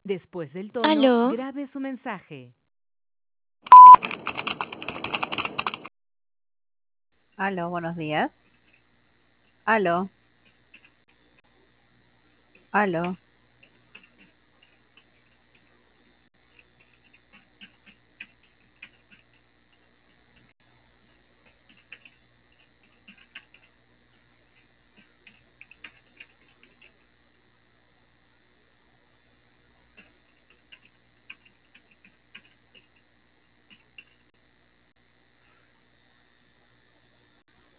Después del tono, Aló, grabe su mensaje. Aló, buenos días. Aló, aló.